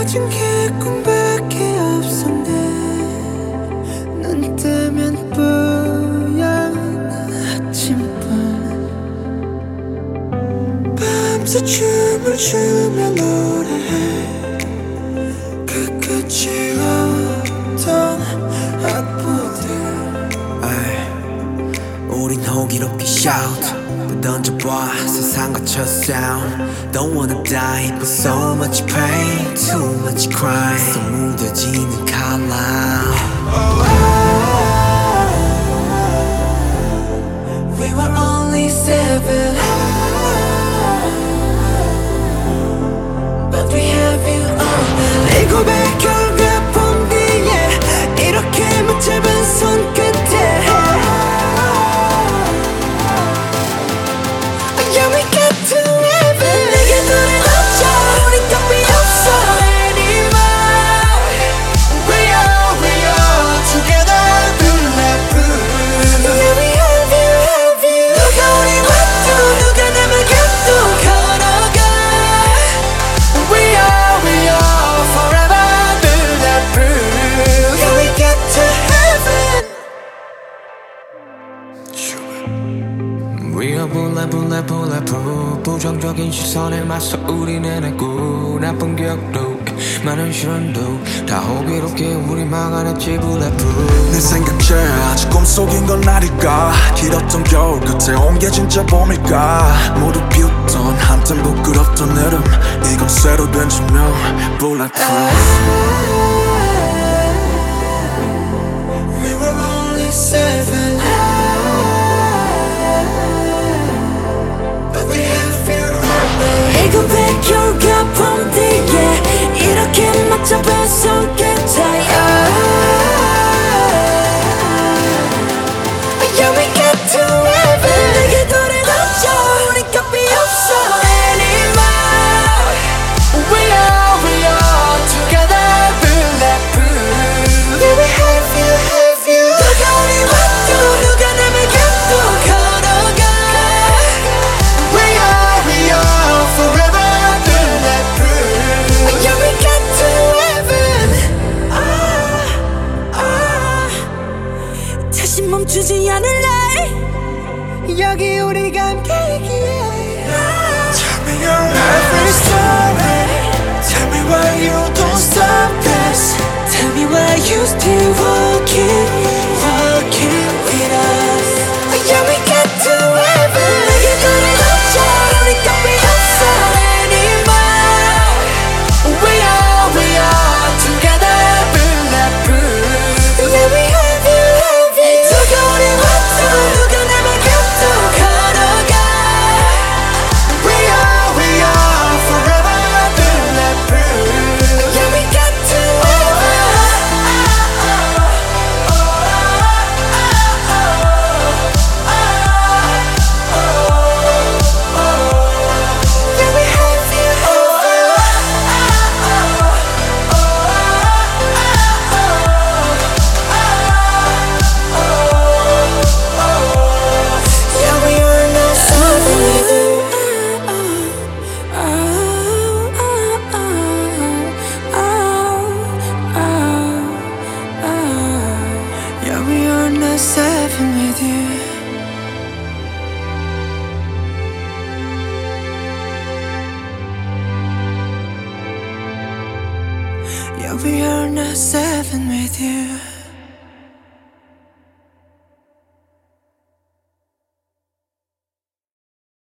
가진 게 꿈밖에 없었네. 눈 뜨면 뿌연 아침밤, 밤새 춤을 추며 노래해. 그 끝이 없던 악보들. 우린 호기롭게 shout 던져봐 세상과 첫 sound. Don't wanna die but so much pain, too much crying. 속 묻어지는 칼라. We were only 7, but we have you all now. 이 고백 결과 본 뒤에 이렇게만 짧은 손끝에 Yeah, we got to heaven. 내게 눈을 감자 우린 답이 없어 anymore. We are together bulletproof. Yeah, we have you. 누가 우리 와도 누가 남을 가도 걸어가. We are forever bulletproof. Yeah, we got to heaven. We are bulletproof. 부정적인 시선에 맞서 우리 내내고 나쁜 기억도 많은 시련도 다 호기롭게 우리 막아냈지 bulletproof. 내 생각제 아직 꿈속인 건 아닐까. 길었던 겨울 끝에 온 게 진짜 봄일까. 모두 비웃던 한땐 부끄럽던 여름, 이건 새로 된 조명 bulletproof. We were only 7, but we have you now. 이 고백 결과 본 뒤에 이렇게 맞잡은 손끝에 Yeah, we got to heaven. 내게 돌을 던져 우린 겁이 없어 anymore. We are together bulletproof. Yeah, we have you. 누가 우리 와도 누가 남을 가도 걸어가. We are forever bulletproof. Yeah, we got to heaven. 다시 멈추지 않을래. 여기 우리가 함께이기에. Tell me your every story. Tell me why you don't stop this. Tell me why you still walking with us. Yeah, we got to heaven. 내게 눈을 감자 우리 겁이 없어 anymore. We are together bulletproof. Yeah, we have you. 누가 우리 와도 누가 남을 가도 걸어가. We are forever bulletproof. Yeah, we got to Yeah, we have you. Yeah, we are not something we do. Yeah, we are not 7 with you. Yeah, we are not 7 with you.